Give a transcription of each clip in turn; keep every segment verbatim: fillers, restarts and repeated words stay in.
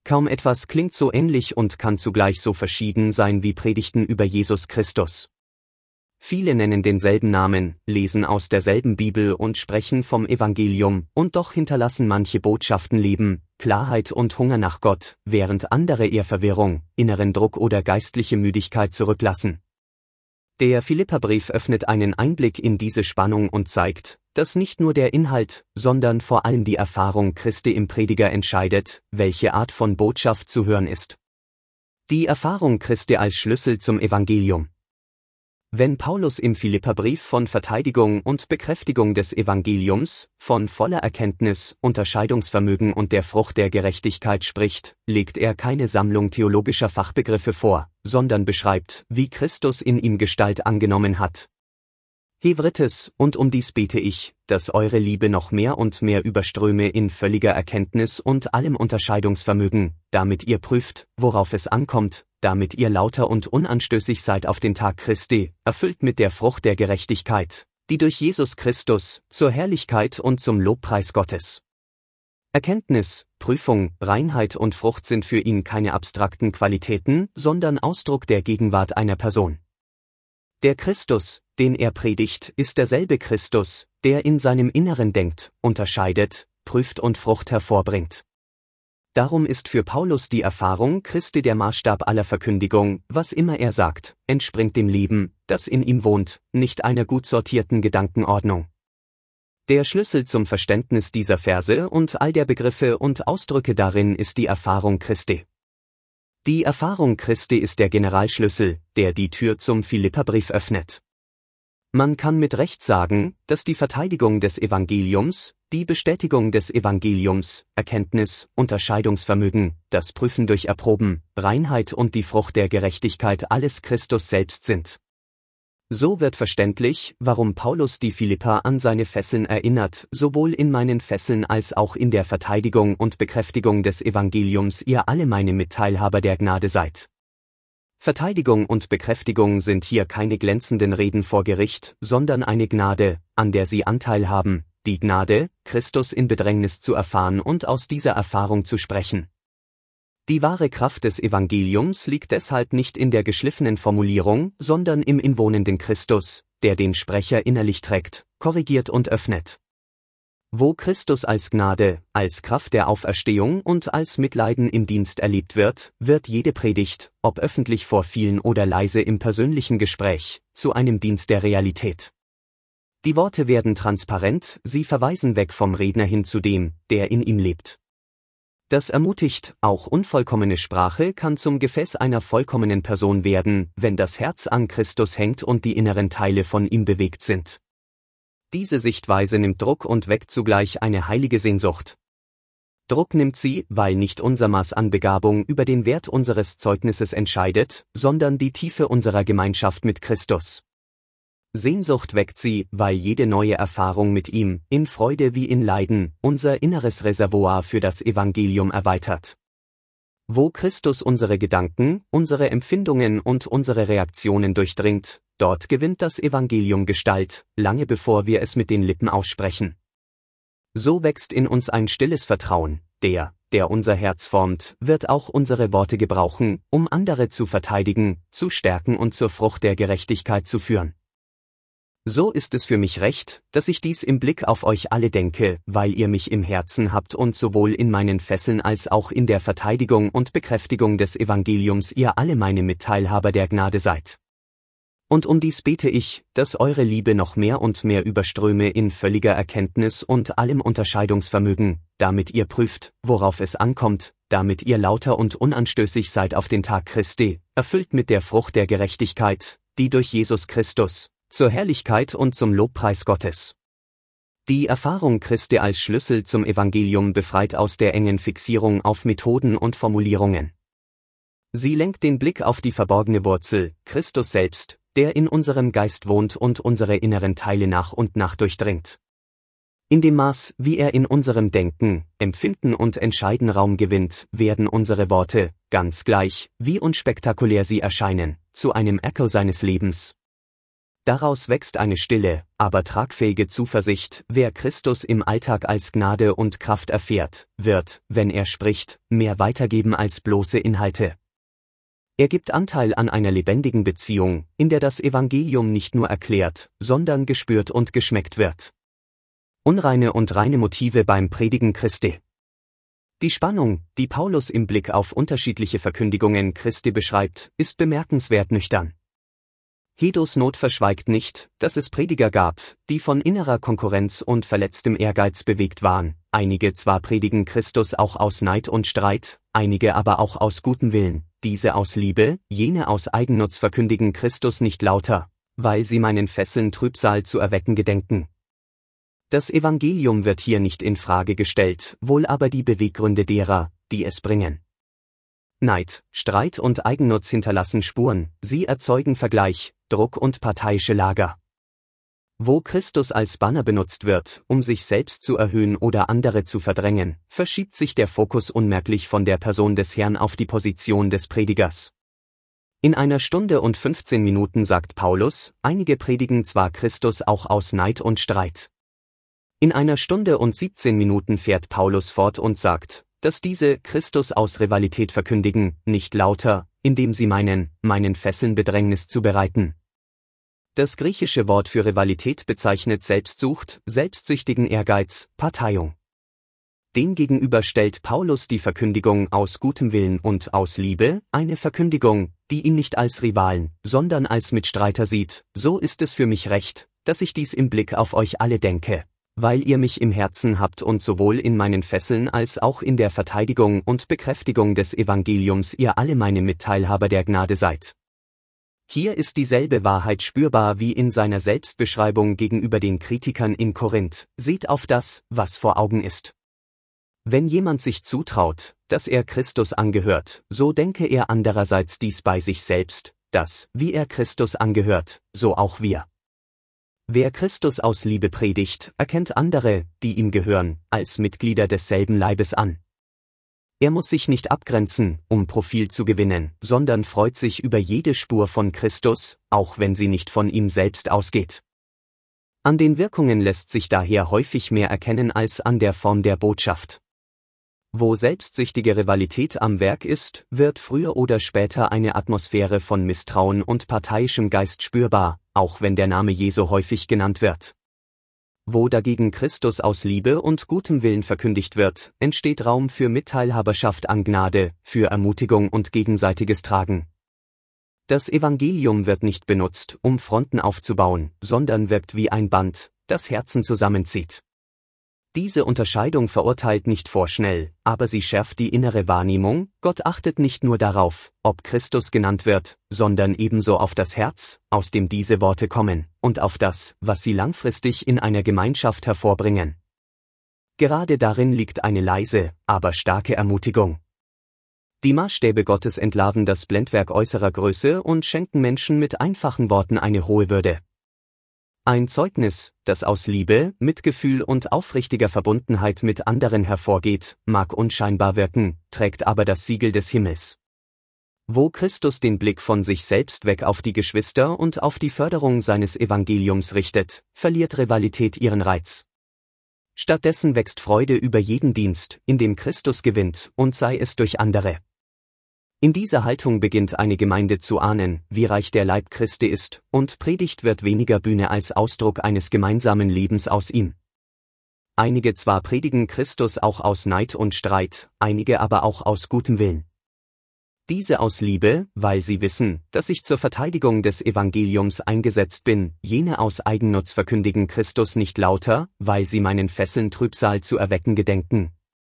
Kaum etwas klingt so ähnlich und kann zugleich so verschieden sein wie Predigten über Jesus Christus. Viele nennen denselben Namen, lesen aus derselben Bibel und sprechen vom Evangelium, und doch hinterlassen manche Botschaften Leben, Klarheit und Hunger nach Gott, während andere eher Verwirrung, inneren Druck oder geistliche Müdigkeit zurücklassen. Der Philipperbrief öffnet einen Einblick in diese Spannung und zeigt, dass nicht nur der Inhalt, sondern vor allem die Erfahrung Christi im Prediger entscheidet, welche Art von Botschaft zu hören ist. Die Erfahrung Christi als Schlüssel zum Evangelium. Wenn Paulus im Philipperbrief von Verteidigung und Bekräftigung des Evangeliums, von voller Erkenntnis, Unterscheidungsvermögen und der Frucht der Gerechtigkeit spricht, legt er keine Sammlung theologischer Fachbegriffe vor, sondern beschreibt, wie Christus in ihm Gestalt angenommen hat. Hevrites, und um dies bete ich, dass eure Liebe noch mehr und mehr überströme in völliger Erkenntnis und allem Unterscheidungsvermögen, damit ihr prüft, worauf es ankommt, damit ihr lauter und unanstößig seid auf den Tag Christi, erfüllt mit der Frucht der Gerechtigkeit, die durch Jesus Christus, zur Herrlichkeit und zum Lobpreis Gottes. Erkenntnis, Prüfung, Reinheit und Frucht sind für ihn keine abstrakten Qualitäten, sondern Ausdruck der Gegenwart einer Person. Der Christus, den er predigt, ist derselbe Christus, der in seinem Inneren denkt, unterscheidet, prüft und Frucht hervorbringt. Darum ist für Paulus die Erfahrung Christi der Maßstab aller Verkündigung, was immer er sagt, entspringt dem Leben, das in ihm wohnt, nicht einer gut sortierten Gedankenordnung. Der Schlüssel zum Verständnis dieser Verse und all der Begriffe und Ausdrücke darin ist die Erfahrung Christi. Die Erfahrung Christi ist der Generalschlüssel, der die Tür zum Philipperbrief öffnet. Man kann mit Recht sagen, dass die Verteidigung des Evangeliums, die Bestätigung des Evangeliums, Erkenntnis, Unterscheidungsvermögen, das Prüfen durch Erproben, Reinheit und die Frucht der Gerechtigkeit alles Christus selbst sind. So wird verständlich, warum Paulus die Philipper an seine Fesseln erinnert, sowohl in meinen Fesseln als auch in der Verteidigung und Bekräftigung des Evangeliums ihr alle meine Mitteilhaber der Gnade seid. Verteidigung und Bekräftigung sind hier keine glänzenden Reden vor Gericht, sondern eine Gnade, an der sie Anteil haben, die Gnade, Christus in Bedrängnis zu erfahren und aus dieser Erfahrung zu sprechen. Die wahre Kraft des Evangeliums liegt deshalb nicht in der geschliffenen Formulierung, sondern im inwohnenden Christus, der den Sprecher innerlich trägt, korrigiert und öffnet. Wo Christus als Gnade, als Kraft der Auferstehung und als Mitleiden im Dienst erlebt wird, wird jede Predigt, ob öffentlich vor vielen oder leise im persönlichen Gespräch, zu einem Dienst der Realität. Die Worte werden transparent, sie verweisen weg vom Redner hin zu dem, der in ihm lebt. Das ermutigt, auch unvollkommene Sprache kann zum Gefäß einer vollkommenen Person werden, wenn das Herz an Christus hängt und die inneren Teile von ihm bewegt sind. Diese Sichtweise nimmt Druck und weckt zugleich eine heilige Sehnsucht. Druck nimmt sie, weil nicht unser Maß an Begabung über den Wert unseres Zeugnisses entscheidet, sondern die Tiefe unserer Gemeinschaft mit Christus. Sehnsucht weckt sie, weil jede neue Erfahrung mit ihm, in Freude wie in Leiden, unser inneres Reservoir für das Evangelium erweitert. Wo Christus unsere Gedanken, unsere Empfindungen und unsere Reaktionen durchdringt, dort gewinnt das Evangelium Gestalt, lange bevor wir es mit den Lippen aussprechen. So wächst in uns ein stilles Vertrauen, der, der unser Herz formt, wird auch unsere Worte gebrauchen, um andere zu verteidigen, zu stärken und zur Frucht der Gerechtigkeit zu führen. So ist es für mich recht, dass ich dies im Blick auf euch alle denke, weil ihr mich im Herzen habt und sowohl in meinen Fesseln als auch in der Verteidigung und Bekräftigung des Evangeliums ihr alle meine Mitteilhaber der Gnade seid. Und um dies bete ich, dass eure Liebe noch mehr und mehr überströme in völliger Erkenntnis und allem Unterscheidungsvermögen, damit ihr prüft, worauf es ankommt, damit ihr lauter und unanstößig seid auf den Tag Christi, erfüllt mit der Frucht der Gerechtigkeit, die durch Jesus Christus, zur Herrlichkeit und zum Lobpreis Gottes. Die Erfahrung Christi als Schlüssel zum Evangelium befreit aus der engen Fixierung auf Methoden und Formulierungen. Sie lenkt den Blick auf die verborgene Wurzel, Christus selbst, der in unserem Geist wohnt und unsere inneren Teile nach und nach durchdringt. In dem Maß, wie er in unserem Denken, Empfinden und Entscheiden Raum gewinnt, werden unsere Worte, ganz gleich, wie unspektakulär sie erscheinen, zu einem Echo seines Lebens. Daraus wächst eine stille, aber tragfähige Zuversicht. Wer Christus im Alltag als Gnade und Kraft erfährt, wird, wenn er spricht, mehr weitergeben als bloße Inhalte. Er gibt Anteil an einer lebendigen Beziehung, in der das Evangelium nicht nur erklärt, sondern gespürt und geschmeckt wird. Unreine und reine Motive beim Predigen Christi. Die Spannung, die Paulus im Blick auf unterschiedliche Verkündigungen Christi beschreibt, ist bemerkenswert nüchtern. Hedos Not verschweigt nicht, dass es Prediger gab, die von innerer Konkurrenz und verletztem Ehrgeiz bewegt waren. Einige zwar predigen Christus auch aus Neid und Streit, einige aber auch aus gutem Willen, diese aus Liebe, jene aus Eigennutz verkündigen Christus nicht lauter, weil sie meinen Fesseln Trübsal zu erwecken gedenken. Das Evangelium wird hier nicht in Frage gestellt, wohl aber die Beweggründe derer, die es bringen. Neid, Streit und Eigennutz hinterlassen Spuren, sie erzeugen Vergleich, Druck und parteiische Lager. Wo Christus als Banner benutzt wird, um sich selbst zu erhöhen oder andere zu verdrängen, verschiebt sich der Fokus unmerklich von der Person des Herrn auf die Position des Predigers. In einer Stunde und fünfzehn Minuten sagt Paulus, einige predigen zwar Christus auch aus Neid und Streit. In einer Stunde und siebzehn Minuten fährt Paulus fort und sagt, dass diese Christus aus Rivalität verkündigen, nicht lauter, indem sie meinen, meinen Fesseln Bedrängnis zu bereiten. Das griechische Wort für Rivalität bezeichnet Selbstsucht, selbstsüchtigen Ehrgeiz, Parteiung. Demgegenüber stellt Paulus die Verkündigung aus gutem Willen und aus Liebe, eine Verkündigung, die ihn nicht als Rivalen, sondern als Mitstreiter sieht. So ist es für mich recht, dass ich dies im Blick auf euch alle denke, weil ihr mich im Herzen habt und sowohl in meinen Fesseln als auch in der Verteidigung und Bekräftigung des Evangeliums ihr alle meine Mitteilhaber der Gnade seid. Hier ist dieselbe Wahrheit spürbar wie in seiner Selbstbeschreibung gegenüber den Kritikern in Korinth: Seht auf das, was vor Augen ist. Wenn jemand sich zutraut, dass er Christus angehört, so denke er andererseits dies bei sich selbst, dass, wie er Christus angehört, so auch wir. Wer Christus aus Liebe predigt, erkennt andere, die ihm gehören, als Mitglieder desselben Leibes an. Er muss sich nicht abgrenzen, um Profil zu gewinnen, sondern freut sich über jede Spur von Christus, auch wenn sie nicht von ihm selbst ausgeht. An den Wirkungen lässt sich daher häufig mehr erkennen als an der Form der Botschaft. Wo selbstsüchtige Rivalität am Werk ist, wird früher oder später eine Atmosphäre von Misstrauen und parteiischem Geist spürbar, auch wenn der Name Jesu häufig genannt wird. Wo dagegen Christus aus Liebe und gutem Willen verkündigt wird, entsteht Raum für Mitteilhaberschaft an Gnade, für Ermutigung und gegenseitiges Tragen. Das Evangelium wird nicht benutzt, um Fronten aufzubauen, sondern wirkt wie ein Band, das Herzen zusammenzieht. Diese Unterscheidung verurteilt nicht vorschnell, aber sie schärft die innere Wahrnehmung. Gott achtet nicht nur darauf, ob Christus genannt wird, sondern ebenso auf das Herz, aus dem diese Worte kommen, und auf das, was sie langfristig in einer Gemeinschaft hervorbringen. Gerade darin liegt eine leise, aber starke Ermutigung. Die Maßstäbe Gottes entlarven das Blendwerk äußerer Größe und schenken Menschen mit einfachen Worten eine hohe Würde. Ein Zeugnis, das aus Liebe, Mitgefühl und aufrichtiger Verbundenheit mit anderen hervorgeht, mag unscheinbar wirken, trägt aber das Siegel des Himmels. Wo Christus den Blick von sich selbst weg auf die Geschwister und auf die Förderung seines Evangeliums richtet, verliert Rivalität ihren Reiz. Stattdessen wächst Freude über jeden Dienst, in dem Christus gewinnt, und sei es durch andere. In dieser Haltung beginnt eine Gemeinde zu ahnen, wie reich der Leib Christi ist, und Predigt wird weniger Bühne als Ausdruck eines gemeinsamen Lebens aus ihm. Einige zwar predigen Christus auch aus Neid und Streit, einige aber auch aus gutem Willen. Diese aus Liebe, weil sie wissen, dass ich zur Verteidigung des Evangeliums eingesetzt bin, jene aus Eigennutz verkündigen Christus nicht lauter, weil sie meinen Fesseln Trübsal zu erwecken gedenken.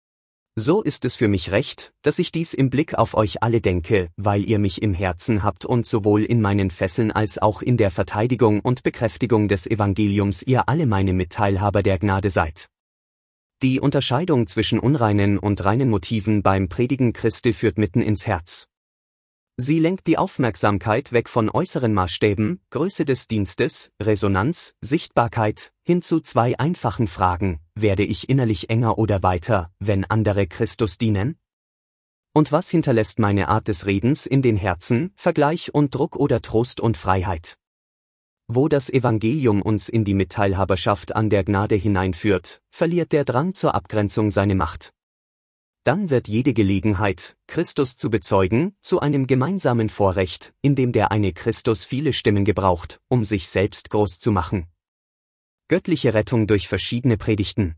So ist es für mich recht, dass ich dies im Blick auf euch alle denke, weil ihr mich im Herzen habt und sowohl in meinen Fesseln als auch in der Verteidigung und Bekräftigung des Evangeliums ihr alle meine Mitteilhaber der Gnade seid. Die Unterscheidung zwischen unreinen und reinen Motiven beim Predigen Christi führt mitten ins Herz. Sie lenkt die Aufmerksamkeit weg von äußeren Maßstäben, Größe des Dienstes, Resonanz, Sichtbarkeit, hin zu zwei einfachen Fragen: Werde ich innerlich enger oder weiter, wenn andere Christus dienen? Und was hinterlässt meine Art des Redens in den Herzen, Vergleich und Druck oder Trost und Freiheit? Wo das Evangelium uns in die Mitteilhaberschaft an der Gnade hineinführt, verliert der Drang zur Abgrenzung seine Macht. Dann wird jede Gelegenheit, Christus zu bezeugen, zu einem gemeinsamen Vorrecht, in dem der eine Christus viele Stimmen gebraucht, um sich selbst groß zu machen. Göttliche Rettung durch verschiedene Predigten.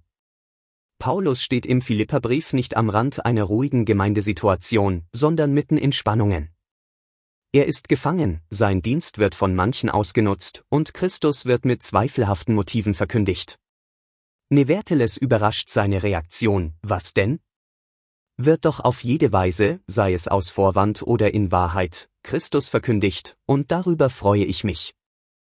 Paulus steht im Philipperbrief nicht am Rand einer ruhigen Gemeindesituation, sondern mitten in Spannungen. Er ist gefangen, sein Dienst wird von manchen ausgenutzt und Christus wird mit zweifelhaften Motiven verkündigt. Nevertheless überrascht seine Reaktion: Was denn? Wird doch auf jede Weise, sei es aus Vorwand oder in Wahrheit, Christus verkündigt, und darüber freue ich mich.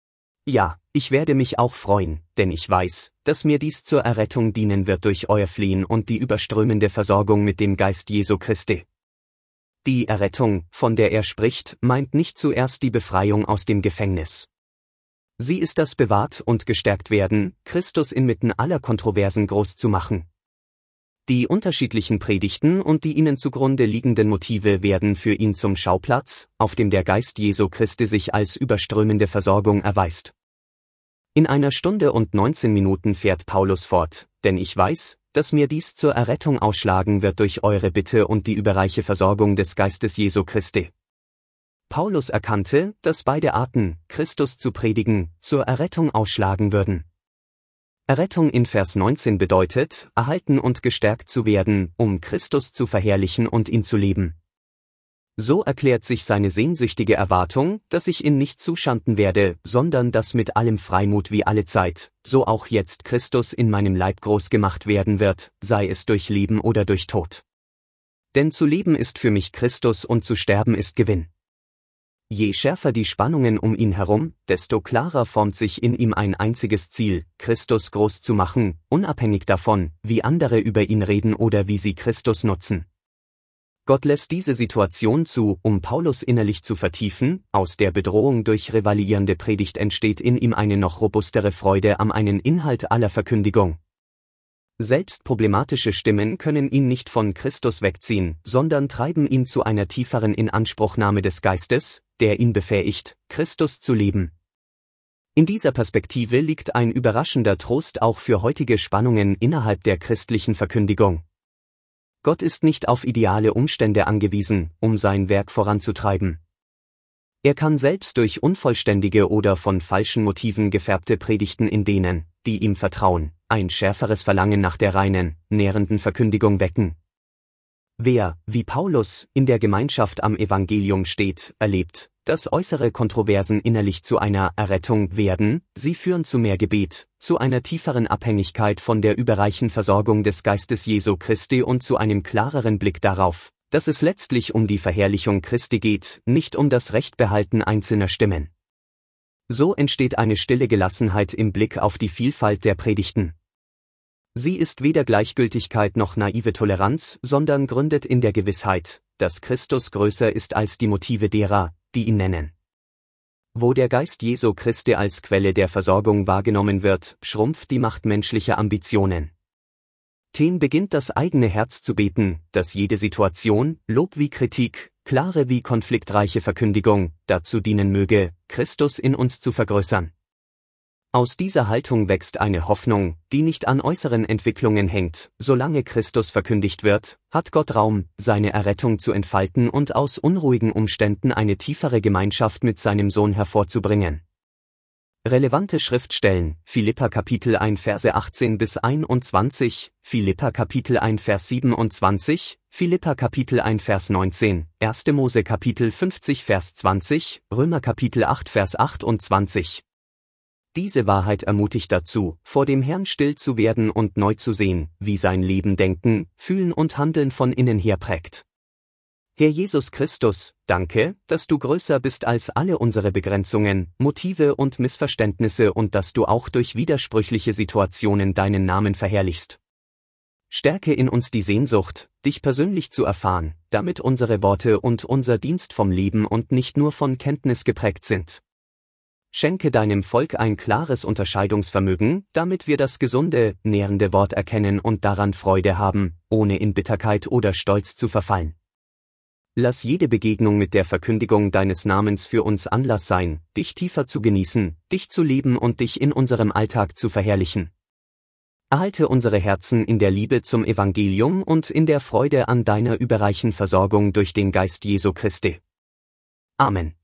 Ja, ich werde mich auch freuen, denn ich weiß, dass mir dies zur Errettung dienen wird durch euer Flehen und die überströmende Versorgung mit dem Geist Jesu Christi. Die Errettung, von der er spricht, meint nicht zuerst die Befreiung aus dem Gefängnis. Sie ist das bewahrt und gestärkt werden, Christus inmitten aller Kontroversen groß zu machen. Die unterschiedlichen Predigten und die ihnen zugrunde liegenden Motive werden für ihn zum Schauplatz, auf dem der Geist Jesu Christi sich als überströmende Versorgung erweist. In einer Stunde und neunzehn Minuten fährt Paulus fort, denn ich weiß, dass mir dies zur Errettung ausschlagen wird durch eure Bitte und die überreiche Versorgung des Geistes Jesu Christi. Paulus erkannte, dass beide Arten, Christus zu predigen, zur Errettung ausschlagen würden. Errettung in Vers neunzehn bedeutet, erhalten und gestärkt zu werden, um Christus zu verherrlichen und ihn zu leben. So erklärt sich seine sehnsüchtige Erwartung, dass ich ihn nicht zuschanden werde, sondern dass mit allem Freimut wie alle Zeit, so auch jetzt Christus in meinem Leib groß gemacht werden wird, sei es durch Leben oder durch Tod. Denn zu leben ist für mich Christus und zu sterben ist Gewinn. Je schärfer die Spannungen um ihn herum, desto klarer formt sich in ihm ein einziges Ziel, Christus groß zu machen, unabhängig davon, wie andere über ihn reden oder wie sie Christus nutzen. Gott lässt diese Situation zu, um Paulus innerlich zu vertiefen, aus der Bedrohung durch rivalisierende Predigt entsteht in ihm eine noch robustere Freude am einen Inhalt aller Verkündigung. Selbst problematische Stimmen können ihn nicht von Christus wegziehen, sondern treiben ihn zu einer tieferen Inanspruchnahme des Geistes, der ihn befähigt, Christus zu leben. In dieser Perspektive liegt ein überraschender Trost auch für heutige Spannungen innerhalb der christlichen Verkündigung. Gott ist nicht auf ideale Umstände angewiesen, um sein Werk voranzutreiben. Er kann selbst durch unvollständige oder von falschen Motiven gefärbte Predigten in denen, die ihm vertrauen, ein schärferes Verlangen nach der reinen, nährenden Verkündigung wecken. Wer, wie Paulus, in der Gemeinschaft am Evangelium steht, erlebt, dass äußere Kontroversen innerlich zu einer Errettung werden, sie führen zu mehr Gebet, zu einer tieferen Abhängigkeit von der überreichen Versorgung des Geistes Jesu Christi und zu einem klareren Blick darauf, dass es letztlich um die Verherrlichung Christi geht, nicht um das Rechtbehalten einzelner Stimmen. So entsteht eine stille Gelassenheit im Blick auf die Vielfalt der Predigten. Sie ist weder Gleichgültigkeit noch naive Toleranz, sondern gründet in der Gewissheit, dass Christus größer ist als die Motive derer, die ihn nennen. Wo der Geist Jesu Christi als Quelle der Versorgung wahrgenommen wird, schrumpft die Macht menschlicher Ambitionen. Ten beginnt das eigene Herz zu beten, dass jede Situation, Lob wie Kritik, klare wie konfliktreiche Verkündigung, dazu dienen möge, Christus in uns zu vergrößern. Aus dieser Haltung wächst eine Hoffnung, die nicht an äußeren Entwicklungen hängt. Solange Christus verkündigt wird, hat Gott Raum, seine Errettung zu entfalten und aus unruhigen Umständen eine tiefere Gemeinschaft mit seinem Sohn hervorzubringen. Relevante Schriftstellen: Philipper Kapitel eins Verse achtzehn bis einundzwanzig, Philipper Kapitel eins Vers siebenundzwanzig, Philipper Kapitel eins Vers neunzehn, erster Mose Kapitel fünfzig Vers zwanzig, Römer Kapitel acht Vers achtundzwanzig. Diese Wahrheit ermutigt dazu, vor dem Herrn still zu werden und neu zu sehen, wie sein Leben Denken, Fühlen und Handeln von innen her prägt. Herr Jesus Christus, danke, dass du größer bist als alle unsere Begrenzungen, Motive und Missverständnisse und dass du auch durch widersprüchliche Situationen deinen Namen verherrlichst. Stärke in uns die Sehnsucht, dich persönlich zu erfahren, damit unsere Worte und unser Dienst vom Leben und nicht nur von Kenntnis geprägt sind. Schenke deinem Volk ein klares Unterscheidungsvermögen, damit wir das gesunde, nährende Wort erkennen und daran Freude haben, ohne in Bitterkeit oder Stolz zu verfallen. Lass jede Begegnung mit der Verkündigung deines Namens für uns Anlass sein, dich tiefer zu genießen, dich zu leben und dich in unserem Alltag zu verherrlichen. Erhalte unsere Herzen in der Liebe zum Evangelium und in der Freude an deiner überreichen Versorgung durch den Geist Jesu Christi. Amen.